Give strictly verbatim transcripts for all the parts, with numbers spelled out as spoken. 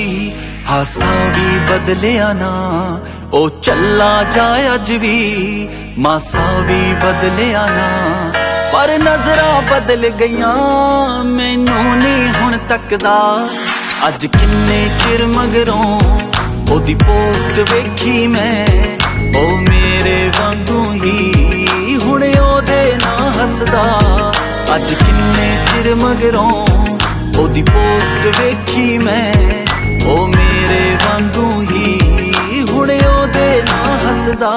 हासा भी बदलिया ना ओ चला जाए अज भी, मासा भी बदलिया ना पर नजरां बदल गईयां मैनू नहीं हुण तकदा। अज किन्ने चिर मगरों ओदी पोस्ट वेखी मैं, ओ मेरे वांगू ही हुण ओदे ना हसदा। अज किन्ने चिर मगरों ओदी पोस्ट वेखी मैं, ओ मेरे वांगू ही हुण ओदे ना हसदा।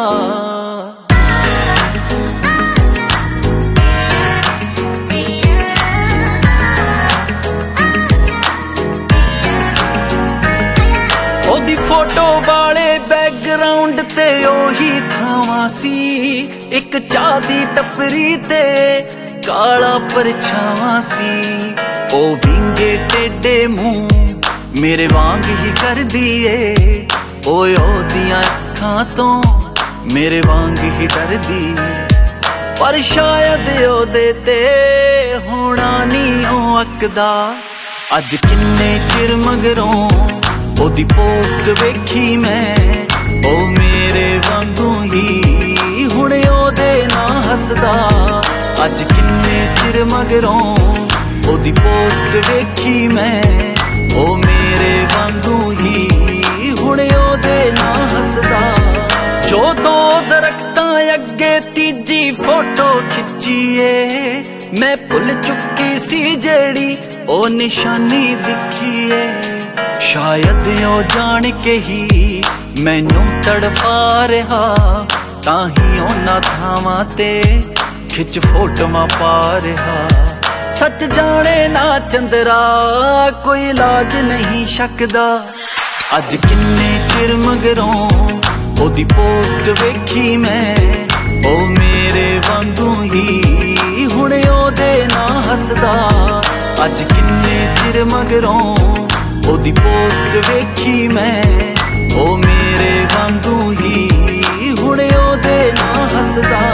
ओदी फोटो वाले बैकग्राउंड ते ओही थावां सी, एक चाह दी टपरी ते काला परछावां सी। ओ विंगे टेढ़े मुंह मेरे वांग ही कर दिए, ओए ओदियां अखां तो मेरे वांग ही डर दी। पर शायद ओदे ते होना नी ओ अकदा। अज किन्ने चिर मगरों ओदी पोस्ट वेखी मैं, ओ मेरे वांगू ही हुण ओदे ना हसदा। अज किन्ने चिर मगरों ओदी पोस्ट वेखी मैं, ओ मेरे वांगू ही हुण ओदे ना हसदा। जो दो दरख्तां अगे तीजी फोटो खिच्चीए, मैं भुल चुकी सी जेड़ी ओ निशानी दिखीए। शायद ओ जान के ही मैनू तड़फा रहा, ताही ओना थावां ते खिच फोटोआं पा रहा। सच जाने ना चंदरा कोई इलाज नहीं शकदा। अज किन्ने चिर मगरों ओदी पोस्ट वेखी मैं, ओ मेरे वांगू ही हुण ओदे ना हसदा। अज किन्ने चिर मगरों ओदी पोस्ट वेखी मैं, ओ मेरे वांगू ही हुण ओदे ना हसदा।